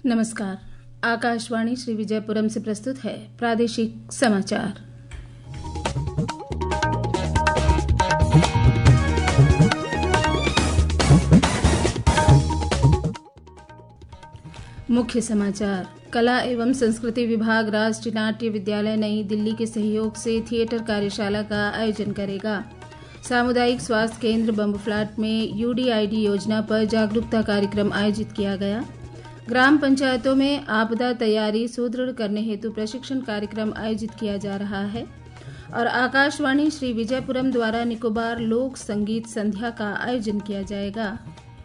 नमस्कार। आकाशवाणी श्री विजयपुरम से प्रस्तुत है प्रादेशिक समाचार। मुख्य समाचार। कला एवं संस्कृति विभाग राष्ट्रीय नाट्य विद्यालय नई दिल्ली के सहयोग से थिएटर कार्यशाला का आयोजन करेगा। सामुदायिक स्वास्थ्य केंद्र बम्बूफ्लाट में यूडीआईडी योजना पर जागरूकता कार्यक्रम आयोजित किया गया। ग्राम पंचायतों में आपदा तैयारी सुदृढ़ करने हेतु प्रशिक्षण कार्यक्रम आयोजित किया जा रहा है। और आकाशवाणी श्री विजयपुरम द्वारा निकोबार लोक संगीत संध्या का आयोजन किया जाएगा।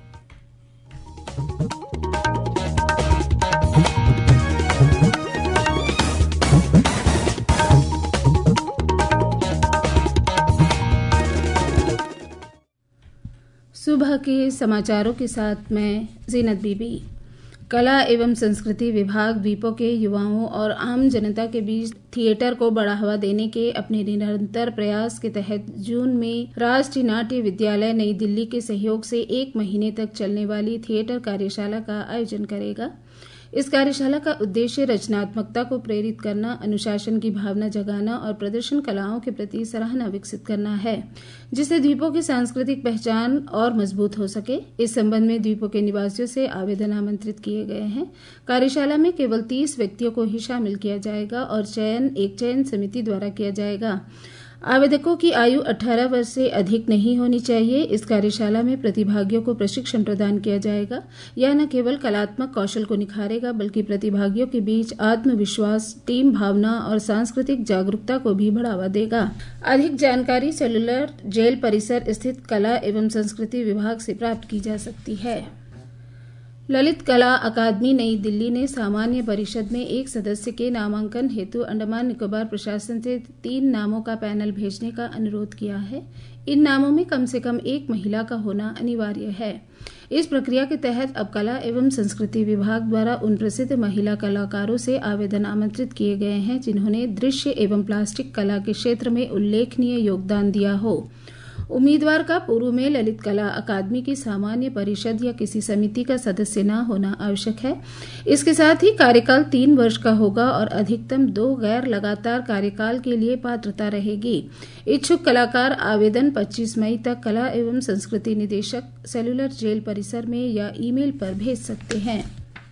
सुबह के समाचारों के साथ मैं जीनत बीबी। कला एवं संस्कृति विभाग वीपो के युवाओं और आम जनता के बीच थिएटर को बढ़ावा देने के अपने निरंतर प्रयास के तहत जून में राष्ट्रीय नाट्य विद्यालय नई दिल्ली के सहयोग से 1 महीने तक चलने वाली थिएटर कार्यशाला का आयोजन करेगा। इस कार्यशाला का उद्देश्य रचनात्मकता को प्रेरित करना, अनुशासन की भावना जगाना और प्रदर्शन कलाओं के प्रति सराहना विकसित करना है, जिससे द्वीपों की सांस्कृतिक पहचान और मजबूत हो सके। इस संबंध में द्वीपों के निवासियों से आवेदन आमंत्रित किए गए हैं। कार्यशाला में केवल 30 व्यक्तियों को ही शामिल किया जाएगा और चयन एक चयन समिति द्वारा किया जाएगा। आवेदकों की आयु 18 वर्ष से अधिक नहीं होनी चाहिए। इस कार्यशाला में प्रतिभागियों को प्रशिक्षण प्रदान किया जाएगा। यह न केवल कलात्मक कौशल को निखारेगा बल्कि प्रतिभागियों के बीच आत्मविश्वास, टीम भावना और सांस्कृतिक जागरूकता को भी बढ़ावा देगा। अधिक जानकारी सेलुलर जेल परिसर स्थित कला एवं संस्कृति विभाग से प्राप्त की जा सकती है। ललित कला अकादमी नई दिल्ली ने सामान्य परिषद में 1 सदस्य के नामांकन हेतु अंडमान निकोबार प्रशासन से 3 नामों का पैनल भेजने का अनुरोध किया है। इन नामों में कम से कम 1 महिला का होना अनिवार्य है। इस प्रक्रिया के तहत अब कला एवं संस्कृति विभाग द्वारा उन प्रसिद्ध महिला कलाकारों से आवेदन आमंत्रित किए गए हैं जिन्होंने दृश्य एवं प्लास्टिक कला के क्षेत्र में उल्लेखनीय योगदान दिया हो। उम्मीदवार का पूर्व में ललित कला अकादमी की सामान्य परिषद या किसी समिति का सदस्य न होना आवश्यक है। इसके साथ ही कार्यकाल 3 वर्ष का होगा और अधिकतम 2 गैर लगातार कार्यकाल के लिए पात्रता रहेगी। इच्छुक कलाकार आवेदन 25 मई तक कला एवं संस्कृति निदेशक, सेलुलर जेल परिसर में या ईमेल पर भेज सकते हैं।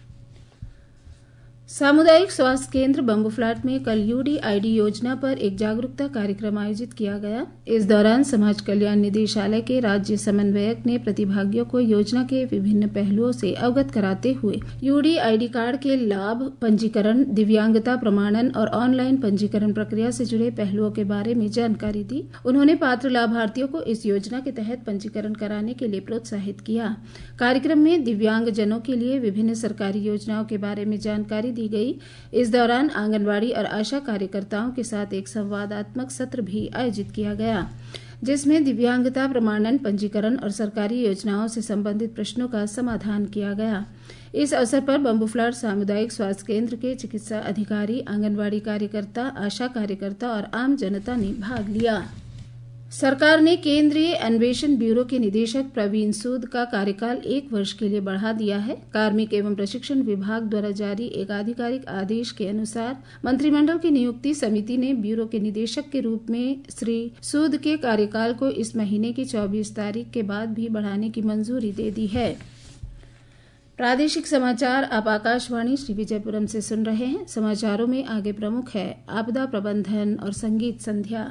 सामुदायिक स्वास्थ्य केंद्र बम्बूफ्लाट में कल यूडीआईडी योजना पर एक जागरूकता कार्यक्रम आयोजित किया गया। इस दौरान समाज कल्याण निदेशालय के राज्य समन्वयक ने प्रतिभागियों को योजना के विभिन्न पहलुओं से अवगत कराते हुए यूडीआईडी कार्ड के लाभ, पंजीकरण, दिव्यांगता प्रमाणन और ऑनलाइन पंजीकरण प्रक्रिया से जुड़े पहलुओं के बारे में जानकारी दी। उन्होंने पात्र लाभार्थियों को इस योजना के तहत पंजीकरण कराने के लिए प्रोत्साहित किया। कार्यक्रम में दिव्यांग जनों के लिए विभिन्न सरकारी योजनाओं के बारे में जानकारी दी गई। इस दौरान आंगनवाड़ी और आशा कार्यकर्ताओं के साथ एक संवादात्मक सत्र भी आयोजित किया गया, जिसमें दिव्यांगता प्रमाणन, पंजीकरण और सरकारी योजनाओं से संबंधित प्रश्नों का समाधान किया गया। इस अवसर पर बम्बूफ्लाट सामुदायिक स्वास्थ्य केंद्र के चिकित्सा अधिकारी, आंगनवाड़ी कार्यकर्ता, आशा कार्यकर्ता और आम जनता ने भाग लिया। सरकार ने केंद्रीय अन्वेषण ब्यूरो के निदेशक प्रवीण सूद का कार्यकाल 1 वर्ष के लिए बढ़ा दिया है। कार्मिक एवं प्रशिक्षण विभाग द्वारा जारी एक आधिकारिक आदेश के अनुसार मंत्रिमंडल की नियुक्ति समिति ने ब्यूरो के निदेशक के रूप में श्री सूद के कार्यकाल को इस महीने की 24 तारीख के बाद भी बढ़ाने की मंजूरी दे दी है। प्रादेशिक समाचार आप आकाशवाणी श्री विजयपुरम से सुन रहे हैं। समाचारों में आगे प्रमुख है आपदा प्रबंधन और संगीत संध्या।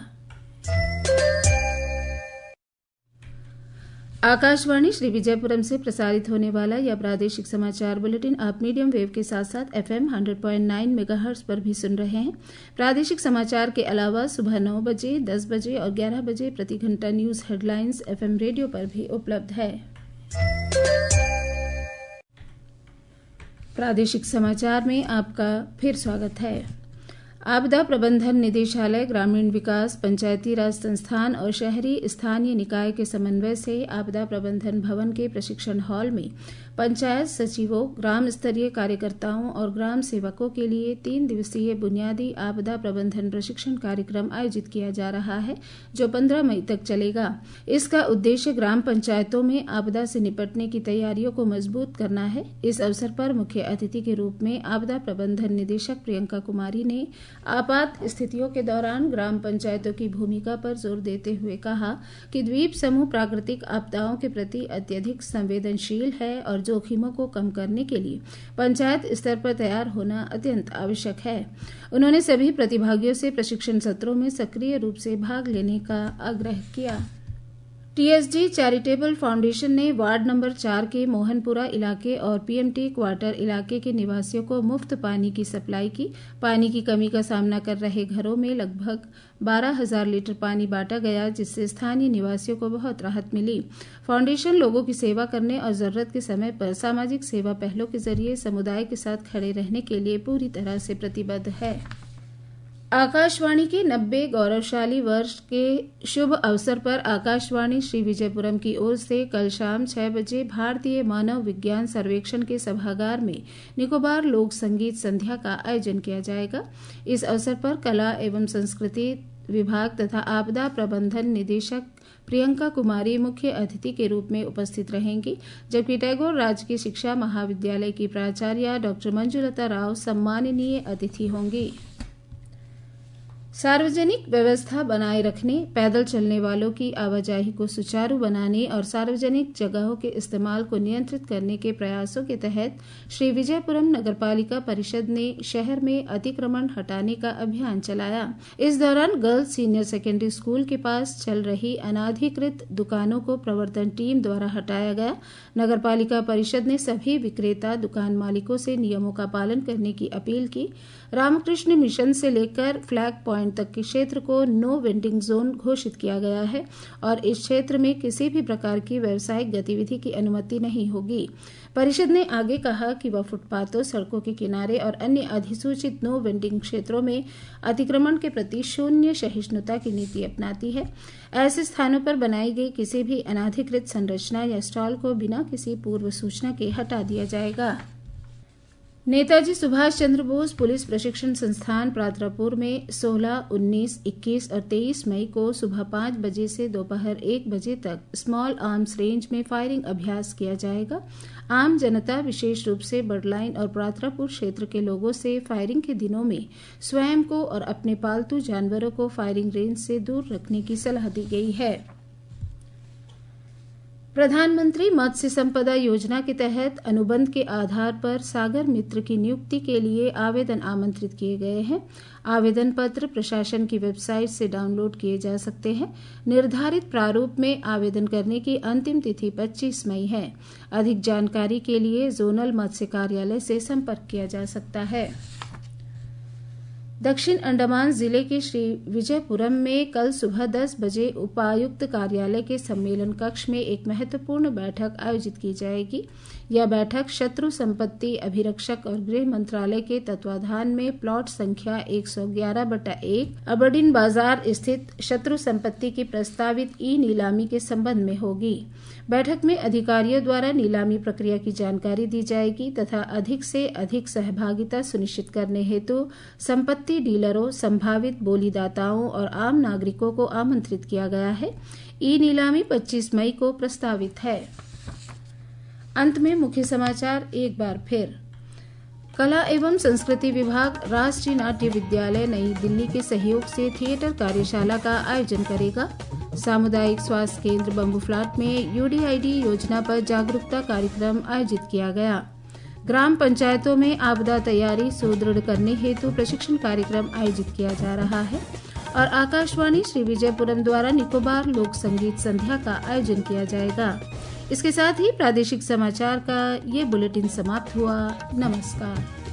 आकाशवाणी श्री विजयपुरम से प्रसारित होने वाला यह प्रादेशिक समाचार बुलेटिन आप मीडियम वेव के साथ साथ FM 100.9 मेगाहर्ट्ज पर भी सुन रहे हैं। प्रादेशिक समाचार के अलावा सुबह 9 बजे, 10 बजे और 11 बजे प्रति घंटा न्यूज हेडलाइंस FM रेडियो पर भी उपलब्ध है। प्रादेशिक समाचार में आपका फिर स्वागत है। आपदा प्रबंधन निदेशालय, ग्रामीण विकास, पंचायती राज संस्थान और शहरी स्थानीय निकाय के समन्वय से आपदा प्रबंधन भवन के प्रशिक्षण हॉल में पंचायत सचिवों, ग्राम स्तरीय कार्यकर्ताओं और ग्राम सेवकों के लिए 3 दिवसीय बुनियादी आपदा प्रबंधन प्रशिक्षण कार्यक्रम आयोजित किया जा रहा है, जो 15 मई तक चलेगा। इसका उद्देश्य ग्राम पंचायतों में आपदा से निपटने की तैयारियों को मजबूत करना है। इस अवसर पर मुख्य अतिथि के रूप में आपदा प्रबंधन निदेशक प्रियंका कुमारी ने आपात स्थितियों के दौरान ग्राम पंचायतों की भूमिका पर जोर देते हुए कहा कि द्वीप समूह प्राकृतिक आपदाओं के प्रति अत्यधिक संवेदनशील है और जोखिमों को कम करने के लिए पंचायत स्तर पर तैयार होना अत्यंत आवश्यक है। उन्होंने सभी प्रतिभागियों से प्रशिक्षण सत्रों में सक्रिय रूप से भाग लेने का आग्रह किया। टीएसडी चैरिटेबल फाउंडेशन ने वार्ड नंबर 4 के मोहनपुरा इलाके और पीएमटी क्वार्टर इलाके के निवासियों को मुफ्त पानी की सप्लाई की। पानी की कमी का सामना कर रहे घरों में लगभग 12,000 लीटर पानी बांटा गया, जिससे स्थानीय निवासियों को बहुत राहत मिली। फाउंडेशन लोगों की सेवा करने और जरूरत के समय पर सामाजिक सेवा पहलों के जरिए समुदाय के साथ खड़े रहने के लिए पूरी तरह से प्रतिबद्ध है। आकाशवाणी के 90 गौरवशाली वर्ष के शुभ अवसर पर आकाशवाणी श्री विजयपुरम की ओर से कल शाम 6 बजे भारतीय मानव विज्ञान सर्वेक्षण के सभागार में निकोबार लोक संगीत संध्या का आयोजन किया जाएगा। इस अवसर पर कला एवं संस्कृति विभाग तथा आपदा प्रबंधन निदेशक प्रियंका कुमारी मुख्य अतिथि के रूप में उपस्थित रहेंगी, जबकि टैगोर राजकीय शिक्षा महाविद्यालय की प्राचार्य डॉ मंजुलता राव सम्माननीय अतिथि होंगी। सार्वजनिक व्यवस्था बनाए रखने, पैदल चलने वालों की आवाजाही को सुचारू बनाने और सार्वजनिक जगहों के इस्तेमाल को नियंत्रित करने के प्रयासों के तहत श्री विजयपुरम नगरपालिका परिषद ने शहर में अतिक्रमण हटाने का अभियान चलाया। इस दौरान गर्ल्स सीनियर सेकेंडरी स्कूल के पास चल रही अनाधिकृत दुकानों को प्रवर्तन टीम द्वारा हटाया गया। नगरपालिका परिषद ने सभी विक्रेता, दुकान मालिकों से नियमों का पालन करने की अपील की। रामकृष्ण मिशन से लेकर फ्लैग पॉइंट तक के क्षेत्र को नो वेंडिंग जोन घोषित किया गया है और इस क्षेत्र में किसी भी प्रकार की व्यावसायिक गतिविधि की अनुमति नहीं होगी। परिषद ने आगे कहा कि वह फुटपाथों, सड़कों के किनारे और अन्य अधिसूचित नो वेंडिंग क्षेत्रों में अतिक्रमण के प्रति शून्य सहिष्णुता की नीति अपनाती है। ऐसे स्थानों पर बनाई गई किसी भी अनाधिकृत संरचना या स्टॉल को बिना किसी पूर्व सूचना के हटा दिया जाएगा। नेताजी सुभाष चंद्र बोस पुलिस प्रशिक्षण संस्थान प्रातरापुर में 16, 19, 21 और 23 मई को सुबह 5 बजे से दोपहर 1 बजे तक स्मॉल आर्म्स रेंज में फायरिंग अभ्यास किया जाएगा। आम जनता, विशेष रूप से बर्डलाइन और प्रातरापुर क्षेत्र के लोगों से फायरिंग के दिनों में स्वयं को और अपने पालतू जानवरों को फायरिंग रेंज से दूर रखने की सलाह दी गई है। प्रधानमंत्री मत्स्य संपदा योजना के तहत अनुबंध के आधार पर सागर मित्र की नियुक्ति के लिए आवेदन आमंत्रित किए गए हैं। आवेदन पत्र प्रशासन की वेबसाइट से डाउनलोड किए जा सकते हैं। निर्धारित प्रारूप में आवेदन करने की अंतिम तिथि 25 मई है। अधिक जानकारी के लिए जोनल मत्स्य कार्यालय से संपर्क किया जा सकता है। दक्षिण अंडमान जिले के श्री विजयपुरम में कल सुबह 10 बजे उपायुक्त कार्यालय के सम्मेलन कक्ष में एक महत्वपूर्ण बैठक आयोजित की जाएगी। यह बैठक शत्रु संपत्ति अभिरक्षक और गृह मंत्रालय के तत्वाधान में प्लॉट संख्या 111/1 अबरडीन बाजार स्थित शत्रु संपत्ति की प्रस्तावित ई नीलामी के संबंध में होगी। बैठक में अधिकारियों द्वारा नीलामी प्रक्रिया की जानकारी दी जाएगी तथा अधिक से अधिक सहभागिता सुनिश्चित करने हेतु संपत्ति डीलरों, संभावित बोलीदाताओं और आम नागरिकों को आमंत्रित किया गया है। ई नीलामी 25 मई को प्रस्तावित है। अंत में मुख्य समाचार एक बार फिर। कला एवं संस्कृति विभाग राष्ट्रीय नाट्य विद्यालय नई दिल्ली के सहयोग से थिएटर कार्यशाला का आयोजन करेगा। सामुदायिक स्वास्थ्य केंद्र बम्बूफ्लाट में यूडीआईडी योजना पर जागरूकता कार्यक्रम आयोजित किया गया। ग्राम पंचायतों में आपदा तैयारी सुदृढ़ करने हेतु प्रशिक्षण कार्यक्रम आयोजित किया जा रहा है और आकाशवाणी श्री विजयपुरम द्वारा निकोबार लोक संगीत संध्या का आयोजन किया जाएगा। इसके साथ ही प्रादेशिक समाचार का ये बुलेटिन समाप्त हुआ। नमस्कार।